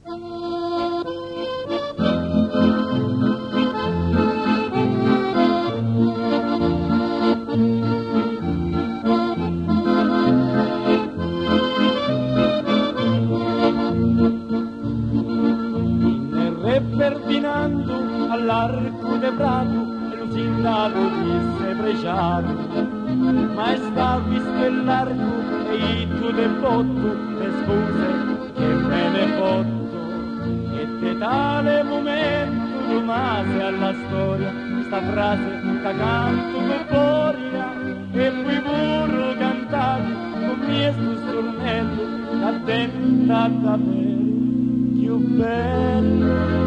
Ferdinando all'arco de Prato e Lucinda lo disse Bresciano, ma è stato visto l'arco e tu de botto le scuse che me ne fotto, e te tale momento rimase alla storia sta frase che canto per gloria, e poi pure cantare con mio stornello che tentata per più bello.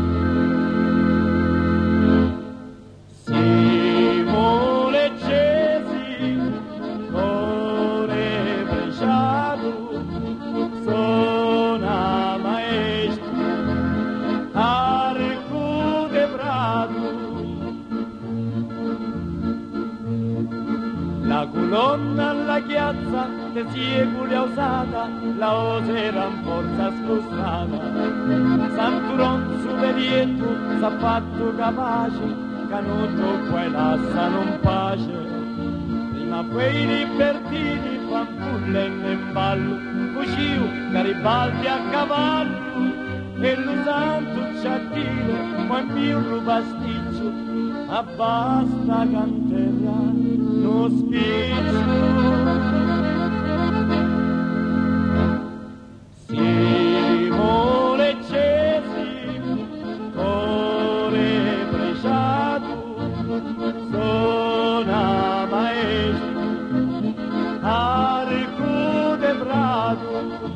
La colonna alla chiazza che si è usata, la osera in forza spostata. Santuron superietto s'ha fatto capace, canuto qua e là non pace. Prima quei libertini fanfullendo in ballo, fuciu Garibaldi a cavallo, e lo santo c'ha dire, poi più pasticcio, ma basta canterà. No spiccio siamo leccesi, core Bresciato, sono maestri, arco de Prato.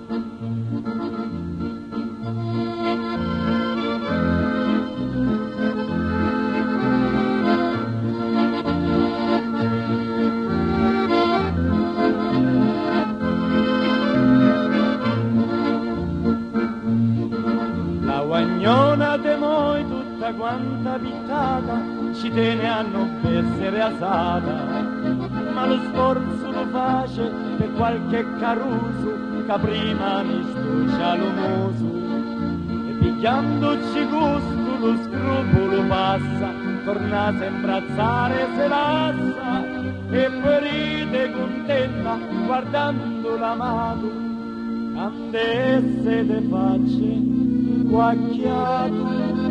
Guagnona de moi tutta quanta pittata, ci tene a non essere asata, ma lo sforzo lo face per qualche caruso che prima mi stuccia l'umoso, e pigliandoci gusto lo scrupolo passa, torna a imbrazzare se lassa, e poi ride contenta guardando l'amato, quando esse te facce guacchiato.